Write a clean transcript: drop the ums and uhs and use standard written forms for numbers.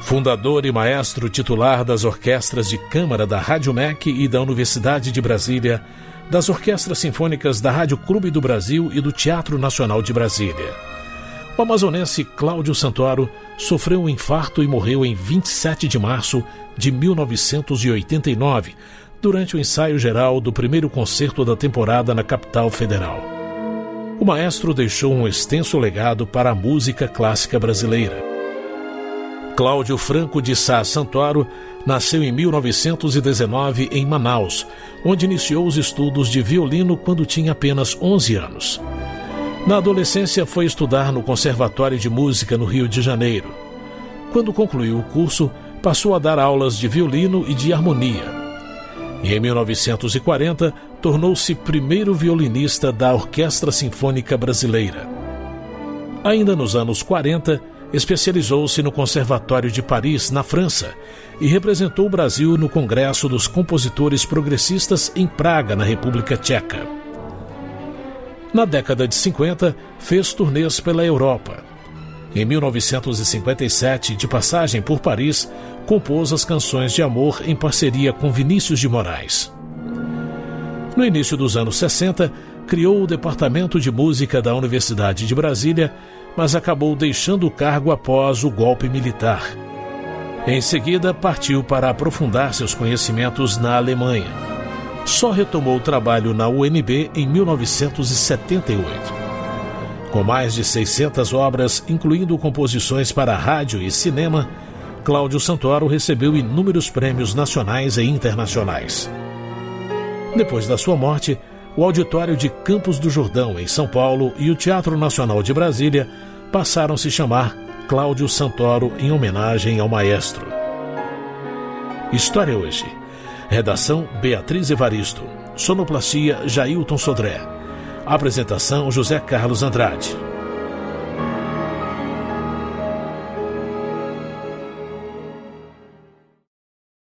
Fundador e maestro titular das orquestras de câmara da Rádio MEC e da Universidade de Brasília, das orquestras sinfônicas da Rádio Clube do Brasil e do Teatro Nacional de Brasília. O amazonense Cláudio Santoro sofreu um infarto e morreu em 27 de março de 1989, durante o ensaio geral do primeiro concerto da temporada na capital federal. O maestro deixou um extenso legado para a música clássica brasileira. Cláudio Franco de Sá Santoro nasceu em 1919 em Manaus, onde iniciou os estudos de violino quando tinha apenas 11 anos. Na adolescência foi estudar no Conservatório de Música no Rio de Janeiro. Quando concluiu o curso, passou a dar aulas de violino e de harmonia. E em 1940, tornou-se primeiro violinista da Orquestra Sinfônica Brasileira. Ainda nos anos 40, especializou-se no Conservatório de Paris, na França, e representou o Brasil no Congresso dos Compositores Progressistas em Praga, na República Tcheca. Na década de 50, fez turnês pela Europa. Em 1957, de passagem por Paris, compôs as canções de amor em parceria com Vinícius de Moraes. No início dos anos 60, criou o Departamento de Música da Universidade de Brasília, mas acabou deixando o cargo após o golpe militar. Em seguida, partiu para aprofundar seus conhecimentos na Alemanha. Só retomou o trabalho na UNB em 1978. Com mais de 600 obras, incluindo composições para rádio e cinema, Cláudio Santoro recebeu inúmeros prêmios nacionais e internacionais. Depois da sua morte, o Auditório de Campos do Jordão, em São Paulo, e o Teatro Nacional de Brasília passaram a se chamar Cláudio Santoro em homenagem ao maestro. História Hoje. Redação Beatriz Evaristo. Sonoplastia Jailton Sodré. Apresentação José Carlos Andrade.